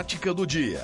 Prática do dia.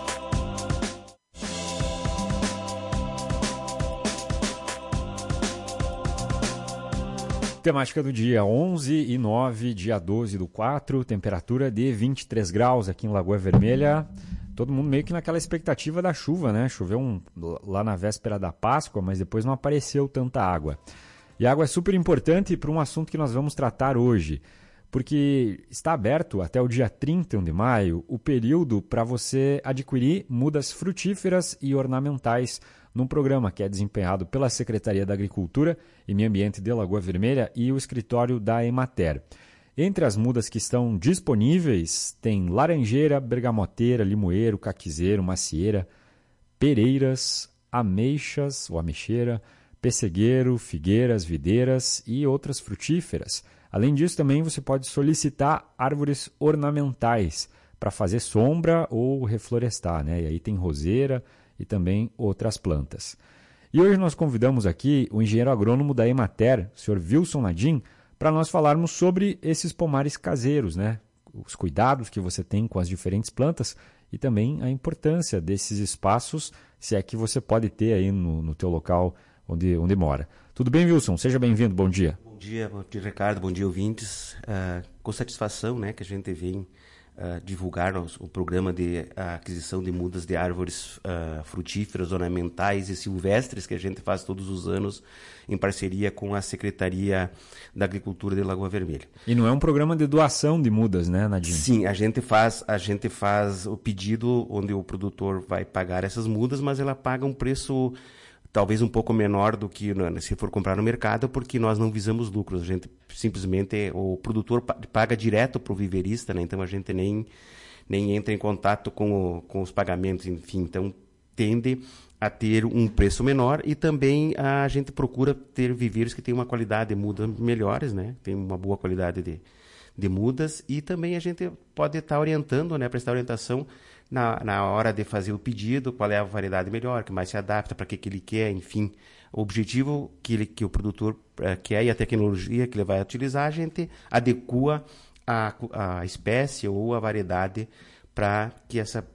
Temática do dia 11 e 9, dia 12/4, temperatura de 23 graus aqui em Lagoa Vermelha. Todo mundo meio que naquela expectativa da chuva, né? Choveu lá na véspera da Páscoa, mas depois não apareceu tanta água. E a água é super importante para um assunto que nós vamos tratar hoje, porque está aberto até o dia 31 de maio o período para você adquirir mudas frutíferas e ornamentais num programa que é desempenhado pela Secretaria da Agricultura e Meio Ambiente de Lagoa Vermelha e o escritório da Emater. Entre as mudas que estão disponíveis tem laranjeira, bergamoteira, limoeiro, caquizeiro, macieira, pereiras, ameixas ou ameixeira, pessegueiro, figueiras, videiras e outras frutíferas. Além disso, também você pode solicitar árvores ornamentais para fazer sombra ou reflorestar, né? E aí tem roseira e também outras plantas. E hoje nós convidamos aqui o engenheiro agrônomo da Emater, o senhor Wilson Nadim, para nós falarmos sobre esses pomares caseiros, né? Os cuidados que você tem com as diferentes plantas e também a importância desses espaços, se é que você pode ter aí no teu local onde mora. Tudo bem, Wilson? Seja bem-vindo, bom dia. Bom dia, Ricardo, bom dia, ouvintes. Com satisfação, né, que a gente vem divulgar o programa de aquisição de mudas de árvores frutíferas, ornamentais e silvestres que a gente faz todos os anos em parceria com a Secretaria da Agricultura de Lagoa Vermelha. E não é um programa de doação de mudas, né, Nadim? Sim, a gente faz o pedido onde o produtor vai pagar essas mudas, mas ela paga um preço talvez um pouco menor do que se for comprar no mercado, porque nós não visamos lucros. A gente simplesmente, o produtor paga direto para o viveirista, né? Então a gente nem entra em contato com os pagamentos, enfim. Então tende a ter um preço menor e também a gente procura ter viveiros que têm uma qualidade de muda melhores, né? Tem uma boa qualidade de mudas e também a gente pode estar orientando, né? Prestar orientação na hora de fazer o pedido, qual é a variedade melhor, que mais se adapta, para que ele quer, enfim. O objetivo que o produtor quer e a tecnologia que ele vai utilizar, a gente adequa a espécie ou a variedade para que essa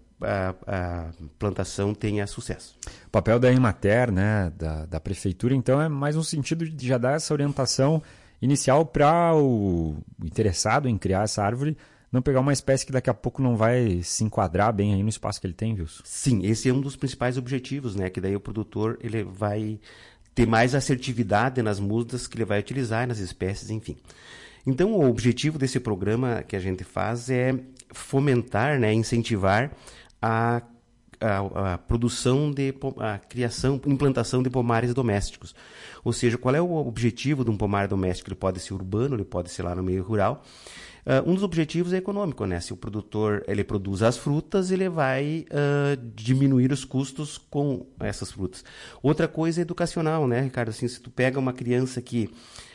a plantação tenha sucesso. O papel da Emater, né, da prefeitura, então, é mais um sentido de já dar essa orientação inicial para o interessado em criar essa árvore não pegar uma espécie que daqui a pouco não vai se enquadrar bem aí no espaço que ele tem, Wilson? Sim, esse é um dos principais objetivos, né? Que daí o produtor ele vai ter mais assertividade nas mudas que ele vai utilizar, nas espécies, enfim. Então, o objetivo desse programa que a gente faz é fomentar, né, incentivar a produção a criação, implantação de pomares domésticos. Ou seja, qual é o objetivo de um pomar doméstico? Ele pode ser urbano, ele pode ser lá no meio rural. Um dos objetivos é econômico, né? Se o produtor ele produz as frutas, ele vai diminuir os custos com essas frutas. Outra coisa é educacional, né, Ricardo? Assim, se tu pega uma criança que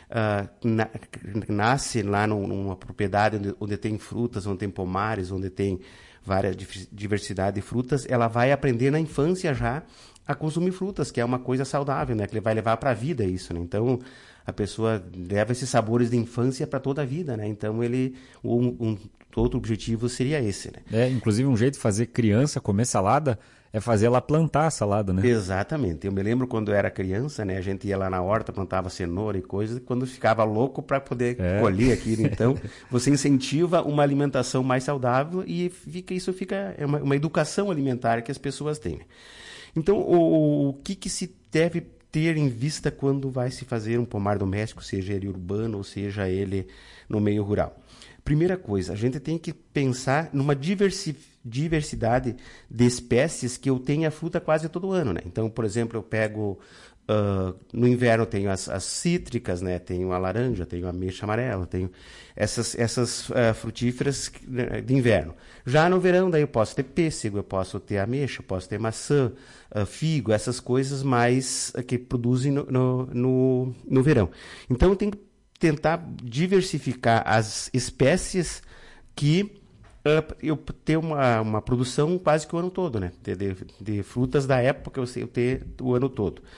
nasce lá numa propriedade onde tem frutas, onde tem pomares, onde tem várias diversidade de frutas, ela vai aprender na infância já a consumir frutas, que é uma coisa saudável, né? Que ele vai levar para a vida isso, né? Então, a pessoa leva esses sabores de infância para toda a vida, né? Então, outro objetivo seria esse, né? Inclusive um jeito de fazer criança comer salada é fazer ela plantar a salada, né? Exatamente. Eu me lembro quando eu era criança, né? A gente ia lá na horta, plantava cenoura e coisas, quando ficava louco para poder colher aquilo. Então, você incentiva uma alimentação mais saudável e isso fica uma educação alimentar que as pessoas têm. Então, o que se deve ter em vista quando vai se fazer um pomar doméstico, seja ele urbano ou seja ele no meio rural? Primeira coisa, a gente tem que pensar numa diversidade de espécies que eu tenha fruta quase todo ano, né? Então, por exemplo, eu pego no inverno eu tenho as cítricas, né? Tenho a laranja, tenho a ameixa amarela, tenho essas frutíferas de inverno. Já no verão, daí eu posso ter pêssego, eu posso ter ameixa, eu posso ter maçã, figo, essas coisas mais que produzem no verão. Então, eu tenho que tentar diversificar as espécies que eu ter uma produção quase que o ano todo, né? De frutas da época eu ter o ano todo.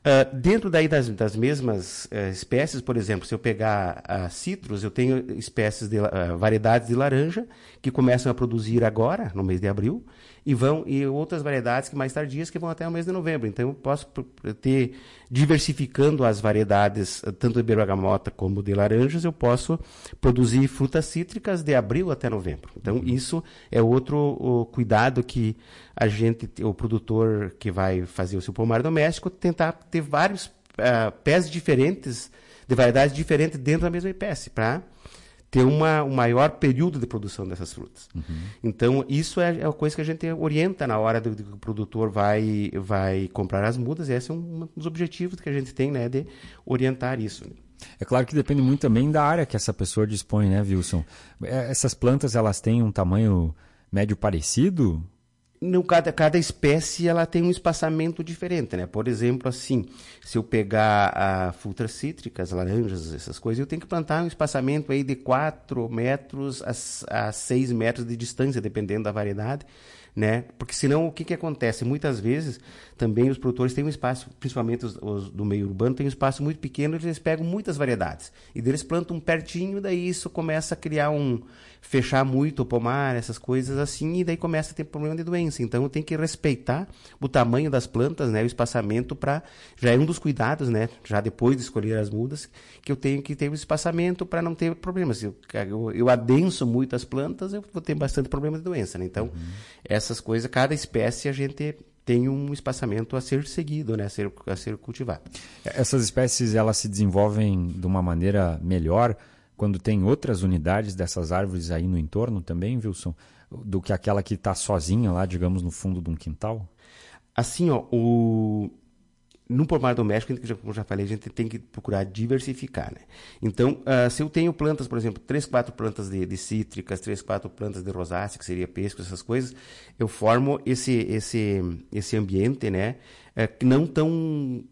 Dentro daí das mesmas espécies, por exemplo, se eu pegar citros, eu tenho espécies variedades de laranja que começam a produzir agora, no mês de abril, e outras variedades que mais tardias que vão até o mês de novembro. Então eu posso ter, diversificando as variedades, tanto de bergamota como de laranjas, eu posso produzir frutas cítricas de abril até novembro. Então isso é outro cuidado que o produtor que vai fazer o seu pomar doméstico, tentar ter vários pés diferentes, de variedades diferentes dentro da mesma espécie, para ter um maior período de produção dessas frutas. Então, isso é a coisa que a gente orienta na hora do que o produtor vai comprar as mudas, e esse é um dos objetivos que a gente tem, né, de orientar isso. É claro que depende muito também da área que essa pessoa dispõe, né, Wilson? Essas plantas, elas têm um tamanho médio parecido? Não, cada espécie ela tem um espaçamento diferente, né? Por exemplo, assim, se eu pegar frutas cítricas, laranjas, essas coisas, eu tenho que plantar um espaçamento aí de 4 metros a 6 metros de distância, dependendo da variedade, né? Porque senão o que acontece? Muitas vezes também os produtores têm um espaço, principalmente os do meio urbano, têm um espaço muito pequeno, eles pegam muitas variedades. E eles plantam pertinho, daí isso começa a criar fechar muito o pomar, essas coisas assim, e daí começa a ter problema de doença. Então tem que respeitar o tamanho das plantas, né? O espaçamento já é um dos cuidados, né? Já depois de escolher as mudas, que eu tenho que ter um espaçamento para não ter problemas. Se eu adenso muito as plantas, eu vou ter bastante problema de doença, né? Então, essas coisas, cada espécie a gente tem um espaçamento a ser seguido, né? a ser cultivado. Essas espécies, elas se desenvolvem de uma maneira melhor quando tem outras unidades dessas árvores aí no entorno também, Wilson, do que aquela que está sozinha lá, digamos, no fundo de um quintal? Assim, ó, no pomar doméstico, como eu já falei, a gente tem que procurar diversificar, né? Então, se eu tenho plantas, por exemplo, 3, 4 plantas de cítricas, 3, 4 plantas de rosácea, que seria pêssego, essas coisas, eu formo esse ambiente, né? Que não tão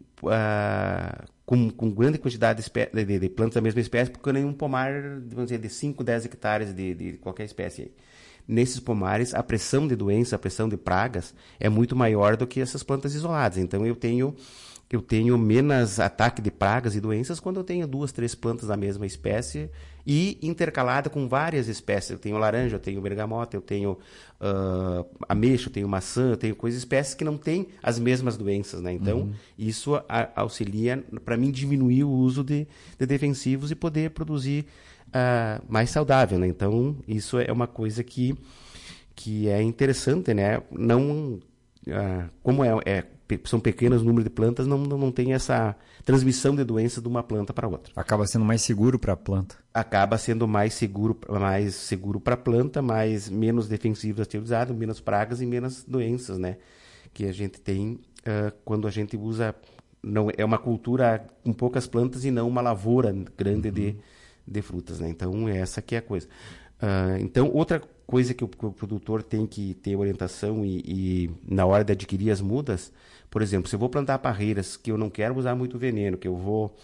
com grande quantidade de plantas da mesma espécie, porque nenhum pomar, vamos dizer, de 5, 10 hectares de qualquer espécie aí. Nesses pomares, a pressão de doença, a pressão de pragas é muito maior do que essas plantas isoladas. Então, eu tenho menos ataque de pragas e doenças quando eu tenho 2, 3 plantas da mesma espécie e intercalada com várias espécies. Eu tenho laranja, eu tenho bergamota, eu tenho ameixa, eu tenho maçã, eu tenho espécies que não têm as mesmas doenças, né? Então, isso auxilia para mim diminuir o uso de defensivos e poder produzir mais saudável, né? Então, isso é uma coisa que é interessante, né? Não, como são pequenos números de plantas, não tem essa transmissão de doença de uma planta para outra. Acaba sendo mais seguro para a planta. Acaba sendo mais seguro para a planta, menos defensivo a ser usado, menos pragas e menos doenças, né? Que a gente tem quando a gente usa... Não, é uma cultura com poucas plantas e não uma lavoura grande de frutas, né? Então, essa que é a coisa. Então, outra coisa que o produtor tem que ter orientação e na hora de adquirir as mudas, por exemplo, se eu vou plantar parreiras que eu não quero usar muito veneno, que eu vou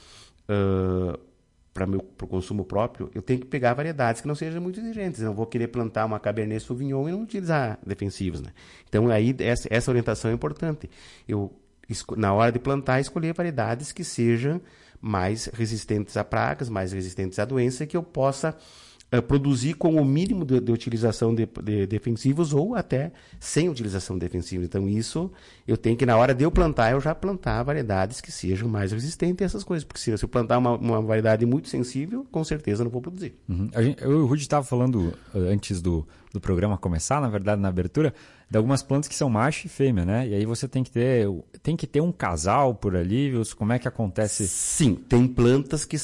para o consumo próprio, eu tenho que pegar variedades que não sejam muito exigentes. Eu não vou querer plantar uma Cabernet Sauvignon e não utilizar defensivos, né? Então, aí essa orientação é importante. Na hora de plantar, escolher variedades que sejam mais resistentes a pragas, mais resistentes à doença, que eu possa produzir com o mínimo de utilização de defensivos ou até sem utilização de defensivos. Então, isso eu tenho que, na hora de eu plantar, eu já plantar variedades que sejam mais resistentes a essas coisas. Porque se eu plantar uma variedade muito sensível, com certeza não vou produzir. Eu e o Rudy estava falando antes do programa começar, na verdade, na abertura, de algumas plantas que são macho e fêmea, né? E aí você tem que ter um casal por ali, viu? Como é que acontece? Sim, tem plantas que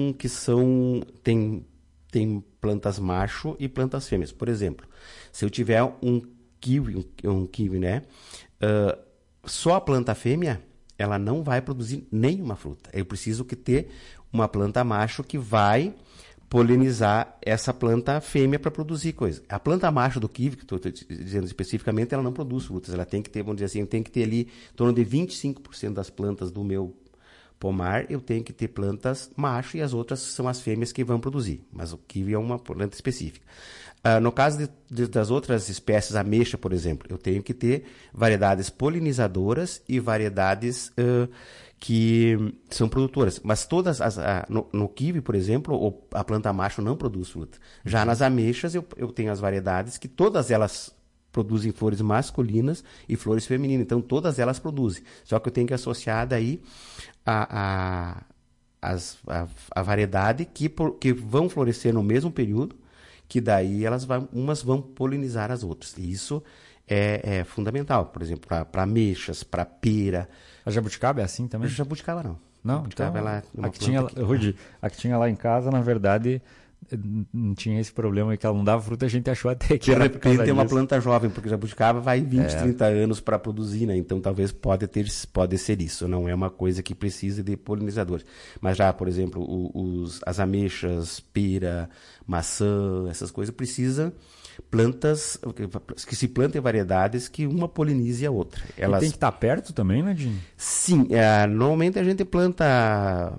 tem plantas macho e plantas fêmeas. Por exemplo, se eu tiver um kiwi, né? Só a planta fêmea, ela não vai produzir nenhuma fruta. Eu preciso ter uma planta macho que vai polinizar essa planta fêmea para produzir coisa. A planta macho do kiwi, que estou dizendo especificamente, ela não produz frutas. Ela tem que ter, vamos dizer assim, tem que ter ali em torno de 25% das plantas do meu pomar, eu tenho que ter plantas macho e as outras são as fêmeas que vão produzir. Mas o kiwi é uma planta específica. No caso das outras espécies, ameixa, por exemplo, eu tenho que ter variedades polinizadoras e variedades que são produtoras. Mas todas no kiwi, por exemplo, a planta macho não produz fruta. Já nas ameixas, eu tenho as variedades que todas elas produzem flores masculinas e flores femininas. Então, todas elas produzem. Só que eu tenho que associar daí a variedade que vão florescer no mesmo período, que daí umas vão polinizar as outras. E isso é fundamental. Por exemplo, para ameixas, para pera. A jabuticaba é assim também? A jabuticaba não. Não? Jabuticaba, então, a que tinha lá em casa, na verdade, não tinha esse problema que ela não dava fruta, a gente achou até que de repente tem uma planta jovem, porque jabuticaba vai 20, 30 anos para produzir, né? Então talvez pode ser isso, não é uma coisa que precisa de polinizadores. Mas já, por exemplo, as ameixas, pera, maçã, essas coisas precisam plantas que se plantem variedades que uma polinize a outra. Elas... E tem que estar perto também, né, Dinho? Sim, normalmente a gente planta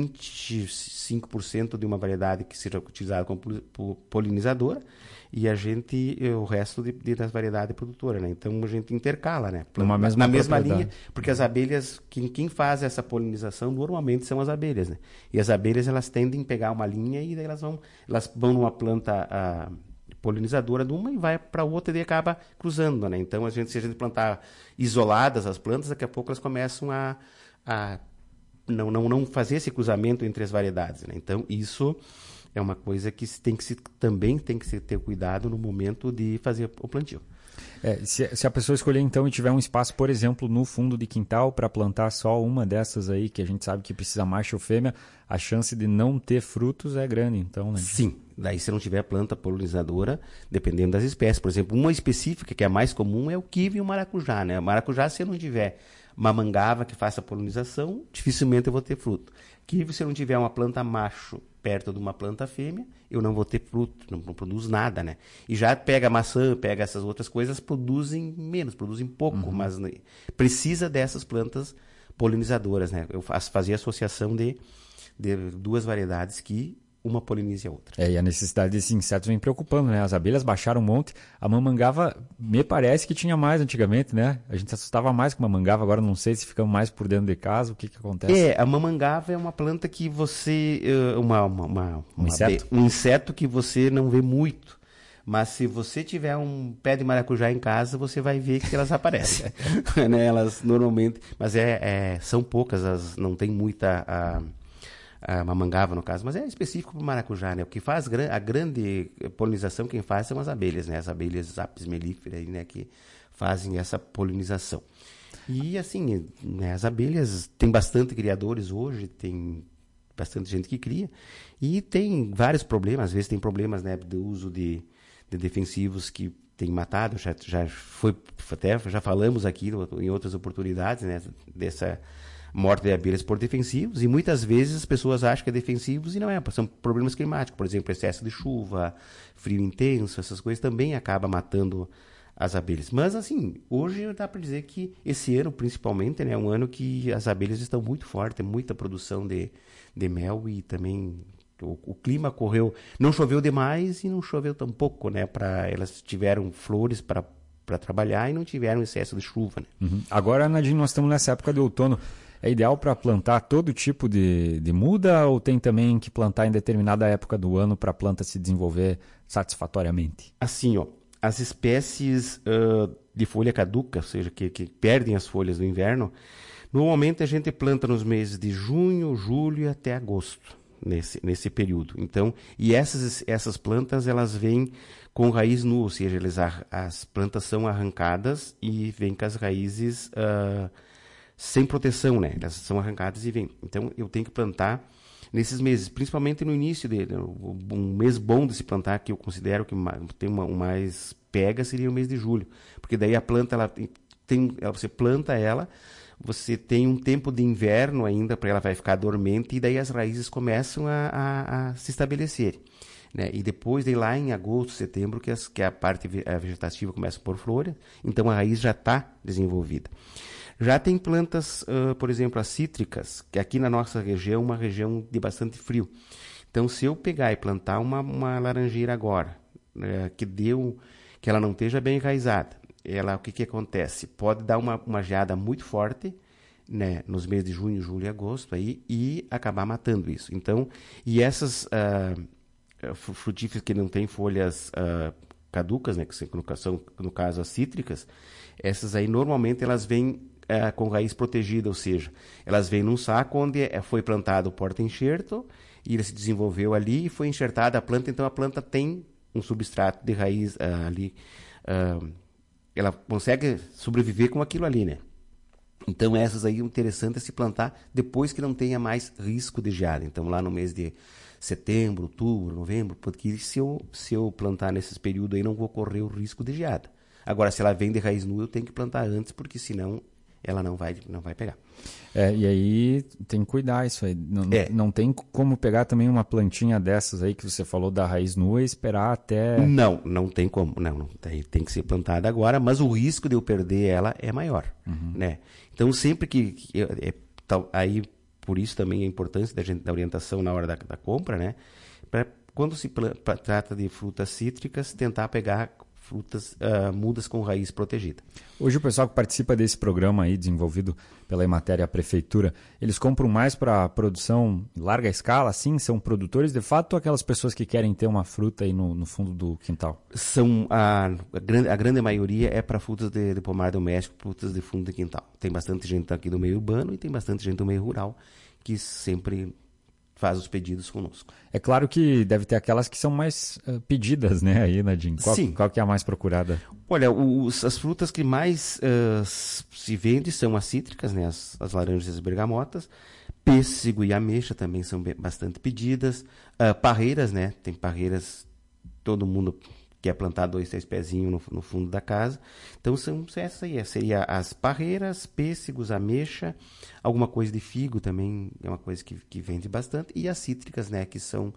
25% de uma variedade que seja utilizada como polinizadora e o resto das variedades produtoras, né? Então a gente intercala, né? Na mesma linha, porque as abelhas, quem faz essa polinização normalmente são as abelhas, né? E as abelhas elas tendem a pegar uma linha e daí elas vão numa planta polinizadora de uma e vai para outra e daí acaba cruzando, né? Então se a gente plantar isoladas as plantas, daqui a pouco elas começam a não fazer esse cruzamento entre as variedades, né? Então isso é uma coisa que também tem que se ter cuidado no momento de fazer o plantio. Se a pessoa escolher então e tiver um espaço, por exemplo, no fundo de quintal para plantar só uma dessas aí, que a gente sabe que precisa macho ou fêmea, a chance de não ter frutos é grande, então, né? Sim, daí se não tiver planta polinizadora, dependendo das espécies. Por exemplo, uma específica que é mais comum é o kiwi e o maracujá, né? O maracujá, se eu não tiver uma mangava que faça polinização, dificilmente eu vou ter fruto. Kiwi, se eu não tiver uma planta macho perto de uma planta fêmea, eu não vou ter fruto, não produz nada, né? E já pega maçã, pega essas outras coisas, produzem menos, produzem pouco, mas precisa dessas plantas polinizadoras, né? Eu fazia associação de duas variedades que uma polinize a outra. E a necessidade desses insetos vem preocupando, né? As abelhas baixaram um monte. A mamangava, me parece que tinha mais antigamente, né? A gente se assustava mais com a mamangava, agora não sei se ficamos mais por dentro de casa, o que acontece? A mamangava é uma planta que você... Um inseto que você não vê muito. Mas se você tiver um pé de maracujá em casa, você vai ver que elas aparecem. Né? Elas normalmente... Mas são poucas, não tem muita... A mamangava, no caso, mas é específico para o maracujá, né? O que faz a grande polinização, quem faz são as abelhas, né? As abelhas apis mellifera, né? Que fazem essa polinização. E assim, né? As abelhas, tem bastante criadores hoje, tem bastante gente que cria, e tem vários problemas, às vezes tem problemas, né? Do uso de defensivos que tem matado, já falamos aqui em outras oportunidades, né? Dessa morte de abelhas por defensivos, e muitas vezes as pessoas acham que é defensivos e não é, são problemas climáticos, por exemplo, excesso de chuva, frio intenso, essas coisas também acabam matando as abelhas. Mas assim, hoje dá para dizer que esse ano principalmente, né, é um ano que as abelhas estão muito fortes, tem muita produção de mel e também o clima não choveu demais e não choveu tão pouco, né, elas tiveram flores para trabalhar e não tiveram excesso de chuva, né? Agora, Nadine, nós estamos nessa época de outono. É ideal para plantar todo tipo de muda ou tem também que plantar em determinada época do ano para a planta se desenvolver satisfatoriamente? Assim, as espécies de folha caduca, ou seja, que perdem as folhas no inverno, normalmente a gente planta nos meses de junho, julho e até agosto, nesse período. Então, e essas plantas, elas vêm com raiz nua, ou seja, as plantas são arrancadas e vêm com as raízes... sem proteção, né? Elas são arrancadas e vêm. Então, eu tenho que plantar nesses meses, principalmente no início dele. Um mês bom de se plantar, que eu considero que tem mais pega, seria o mês de julho. Porque daí a planta, você planta ela, você tem um tempo de inverno ainda, para ela vai ficar dormente, e daí as raízes começam a se estabelecer. né? E depois, de lá em agosto, setembro, que a parte vegetativa começa a pôr flores, então a raiz já está desenvolvida. Já tem plantas, por exemplo, as cítricas, que aqui na nossa região é uma região de bastante frio. Então, se eu pegar e plantar uma laranjeira agora, que ela não esteja bem enraizada, o que acontece? Pode dar uma geada muito forte, né, nos meses de junho, julho e agosto aí, e acabar matando isso. Então, e essas frutíferas que não têm folhas caducas, né, que são, no caso, as cítricas, essas aí normalmente elas vêm com raiz protegida, ou seja, elas vêm num saco onde foi plantado o porta-enxerto e ele se desenvolveu ali e foi enxertada a planta, então a planta tem um substrato de raiz ali, ela consegue sobreviver com aquilo ali, né? Então essas aí é interessante se plantar depois que não tenha mais risco de geada. Então lá no mês de setembro, outubro, novembro, porque se eu plantar nesses períodos aí não vou correr o risco de geada. Agora, se ela vem de raiz nua, eu tenho que plantar antes, porque senão ela não vai pegar. E aí tem que cuidar isso aí. Não tem como pegar também uma plantinha dessas aí que você falou da raiz nua e esperar até... Não tem como. Não, tem que ser plantada agora, mas o risco de eu perder ela é maior, né? Então, sempre aí, por isso também a importância da orientação na hora da compra, né? Quando se trata de frutas cítricas, tentar pegar frutas mudas com raiz protegida. Hoje o pessoal que participa desse programa aí, desenvolvido pela Emater e a Prefeitura, eles compram mais para produção em larga escala, assim? São produtores de fato ou aquelas pessoas que querem ter uma fruta aí no fundo do quintal? A grande maioria é para frutas de pomar doméstico, frutas de fundo de quintal. Tem bastante gente aqui do meio urbano e tem bastante gente do meio rural que sempre faz os pedidos conosco. É claro que deve ter aquelas que são mais pedidas, né, aí, Nadim? Sim. Qual que é a mais procurada? Olha, as frutas que mais se vendem são as cítricas, né, as laranjas e as bergamotas. Pêssego e ameixa também são bastante pedidas. Parreiras, né, tem parreiras, todo mundo quer plantar 2, 3 pezinhos no fundo da casa. Então, são essas aí. Seria as parreiras, pêssegos, ameixa, alguma coisa de figo também é uma coisa que vende bastante. E as cítricas, né, que são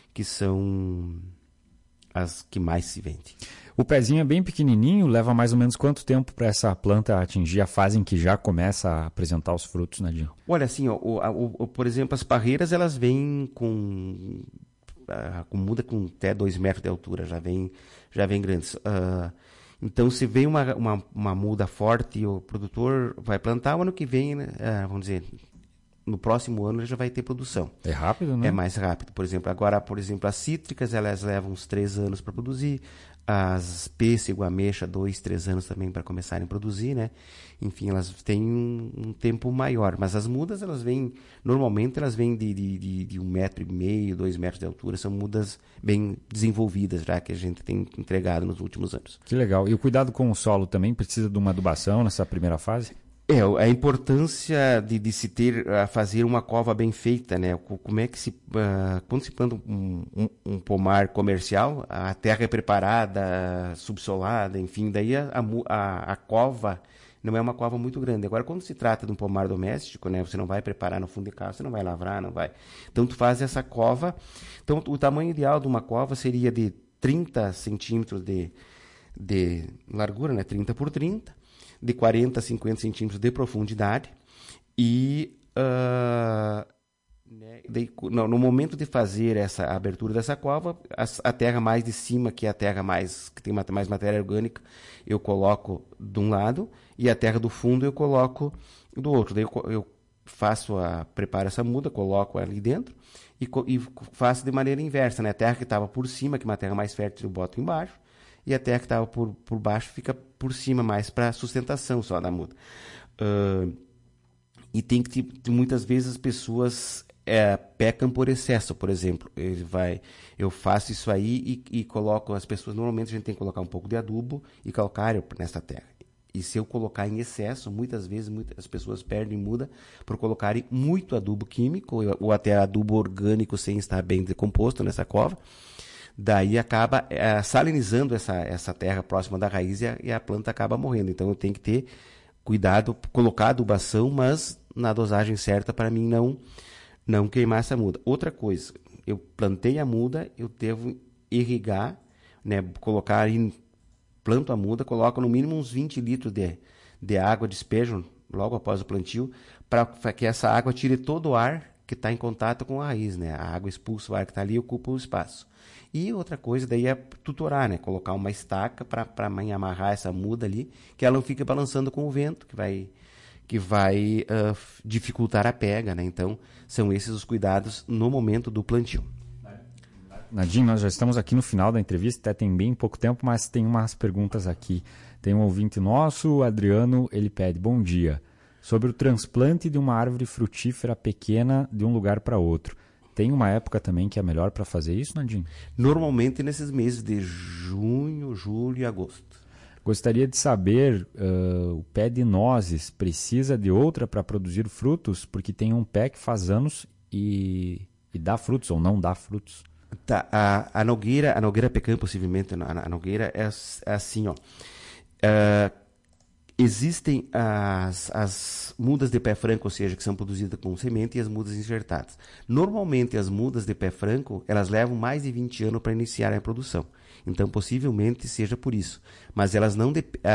as que mais se vende. O pezinho é bem pequenininho, leva mais ou menos quanto tempo para essa planta atingir a fase em que já começa a apresentar os frutos, Nadim? Olha, assim, por exemplo, as parreiras, elas vêm com muda com até 2 metros de altura, já vem grandes. Então, se vem uma muda forte, o produtor vai plantar, o ano que vem, vamos dizer, no próximo ano ele já vai ter produção. É rápido, né? É mais rápido. Por exemplo, as cítricas, elas levam uns 3 anos para produzir. As pêssego, ameixa, 2, 3 anos também para começarem a produzir, né? Enfim, elas têm um tempo maior. Mas as mudas, normalmente elas vêm de 1,5 metro, 2 metros de altura. São mudas bem desenvolvidas, já que a gente tem entregado nos últimos anos. Que legal. E o cuidado com o solo também precisa de uma adubação nessa primeira fase? A importância de se fazer uma cova bem feita, né? Como é que quando se planta um pomar comercial, a terra é preparada, subsolada, enfim, daí a cova não é uma cova muito grande. Agora, quando se trata de um pomar doméstico, né? Você não vai preparar no fundo de casa, você não vai lavrar, não vai. Então, tu faz essa cova. Então, o tamanho ideal de uma cova seria de 30 centímetros de largura, né? 30 por 30. De 40 a 50 centímetros de profundidade e no momento de fazer essa abertura dessa cova, a terra mais de cima, que é a terra que tem mais matéria orgânica, eu coloco de um lado e a terra do fundo eu coloco do outro. Daí eu preparo essa muda, coloco ali dentro e faço de maneira inversa, né? A terra que estava por cima, que é uma terra mais fértil, eu boto embaixo. E a terra que estava por baixo fica por cima, mais para sustentação só da muda. E tem que muitas vezes as pessoas pecam por excesso, por exemplo. Eu faço isso aí e coloco as pessoas. Normalmente a gente tem que colocar um pouco de adubo e calcário nessa terra. E se eu colocar em excesso, muitas vezes as pessoas perdem muda por colocarem muito adubo químico ou até adubo orgânico sem estar bem decomposto nessa cova. Daí acaba salinizando essa terra próxima da raiz e a planta acaba morrendo. Então eu tenho que ter cuidado, colocar adubação, mas na dosagem certa para mim não queimar essa muda. Outra coisa, eu plantei a muda, eu devo irrigar, né, colocar em planta a muda, coloca no mínimo uns 20 litros de água, despejam logo após o plantio, para que essa água tire todo o ar que está em contato com a raiz, né? A água expulsa o ar que está ali e ocupa o espaço. E outra coisa daí é tutorar, né? Colocar uma estaca para a mãe amarrar essa muda ali, que ela não fique balançando com o vento, que vai dificultar a pega, né? Então, são esses os cuidados no momento do plantio. Nadim, nós já estamos aqui no final da entrevista, até tem bem pouco tempo, mas tem umas perguntas aqui. Tem um ouvinte nosso, o Adriano, ele pede: bom dia. Sobre o transplante de uma árvore frutífera pequena de um lugar para outro. Tem uma época também que é melhor para fazer isso, Nadim? Normalmente nesses meses de junho, julho e agosto. Gostaria de saber, o pé de nozes precisa de outra para produzir frutos? Porque tem um pé que faz anos e dá frutos ou não dá frutos. Tá, a nogueira pecan, possivelmente, a nogueira é assim, ó. Existem as mudas de pé franco, ou seja, que são produzidas com semente, e as mudas enxertadas. Normalmente, as mudas de pé franco, elas levam mais de 20 anos para iniciar a produção. Então, possivelmente, seja por isso. Mas elas não...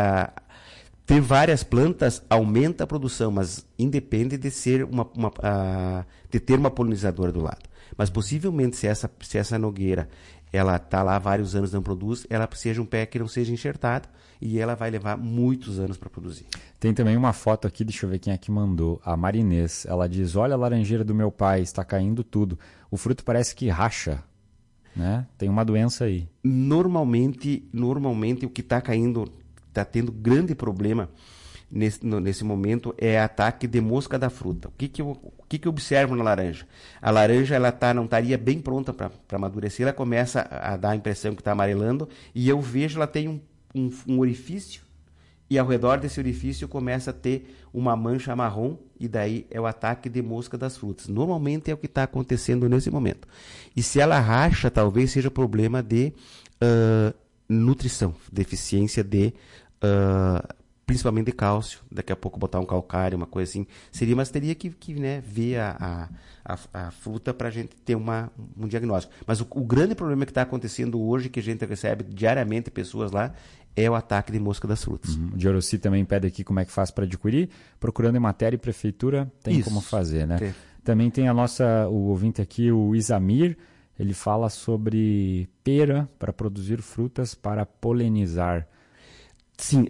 ter várias plantas aumenta a produção, mas independe de ser de ter uma polinizadora do lado. Mas, possivelmente, se essa nogueira ela está lá há vários anos e não produz, ela seja um pé que não seja enxertado, e ela vai levar muitos anos para produzir. Tem também uma foto aqui, deixa eu ver quem é que mandou, a Marinês. Ela diz: olha a laranjeira do meu pai, está caindo tudo. O fruto parece que racha, né? Tem uma doença aí. Normalmente o que está caindo, está tendo grande problema nesse momento é ataque de mosca da fruta. O que eu observo na laranja? A laranja não estaria bem pronta para amadurecer, ela começa a dar a impressão que está amarelando, e eu vejo ela tem um orifício, e ao redor desse orifício começa a ter uma mancha marrom, e daí é o ataque de mosca das frutas. Normalmente é o que está acontecendo nesse momento. E se ela racha, talvez seja problema de nutrição, deficiência de... principalmente de cálcio, daqui a pouco botar um calcário, uma coisa assim, mas teria que né, ver a fruta para a gente ter um diagnóstico. Mas o grande problema que está acontecendo hoje, que a gente recebe diariamente pessoas lá, é o ataque de mosca das frutas. O Diorossi também pede aqui como é que faz para adquirir, procurando em matéria e prefeitura, tem isso, como fazer, né? Também tem o ouvinte aqui, o Isamir, ele fala sobre pera para produzir frutas para polinizar. Sim,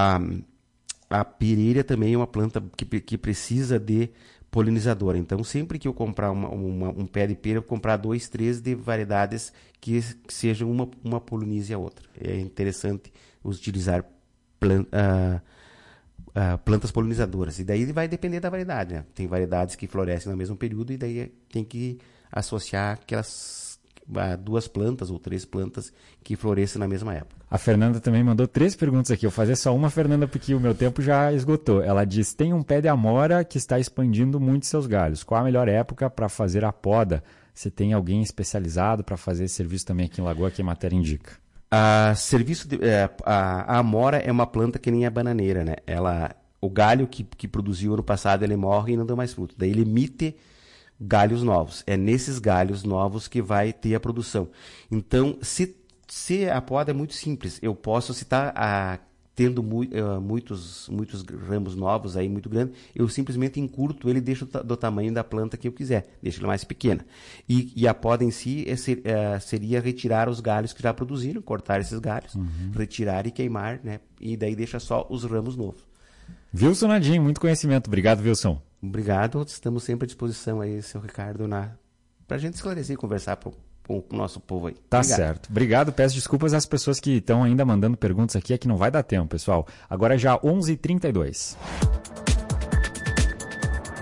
a pereira também é uma planta que precisa de polinizadora. Então, sempre que eu comprar um pé de pera, eu vou comprar 2, 3 de variedades que sejam uma polinize a outra. É interessante utilizar plantas polinizadoras. E daí vai depender da variedade, né? Tem variedades que florescem no mesmo período, e daí tem que associar aquelas 2 plantas ou 3 plantas que florescem na mesma época. A Fernanda também mandou 3 perguntas aqui. Eu vou fazer só uma, Fernanda, porque o meu tempo já esgotou. Ela diz: tem um pé de amora que está expandindo muito seus galhos. Qual a melhor época para fazer a poda? Você tem alguém especializado para fazer esse serviço também aqui em Lagoa, que a matéria indica? A amora é uma planta que nem a bananeira, né? O galho que produziu ano passado, ele morre e não dá mais fruto. Daí ele emite galhos novos. É nesses galhos novos que vai ter a produção. Então, se a poda é muito simples, eu posso, se está tendo muitos ramos novos aí, muito grande, eu simplesmente encurto ele e deixo do tamanho da planta que eu quiser, deixo ele mais pequena. E a poda em si seria retirar os galhos que já produziram, cortar esses galhos, retirar e queimar, né? E daí deixa só os ramos novos. Wilson Nadim, muito conhecimento. Obrigado, Wilson. Obrigado, estamos sempre à disposição aí, seu Ricardo, para a gente esclarecer e conversar com o nosso povo aí. Tá certo. Obrigado, peço desculpas às pessoas que estão ainda mandando perguntas aqui, é que não vai dar tempo, pessoal. Agora é já 11h32.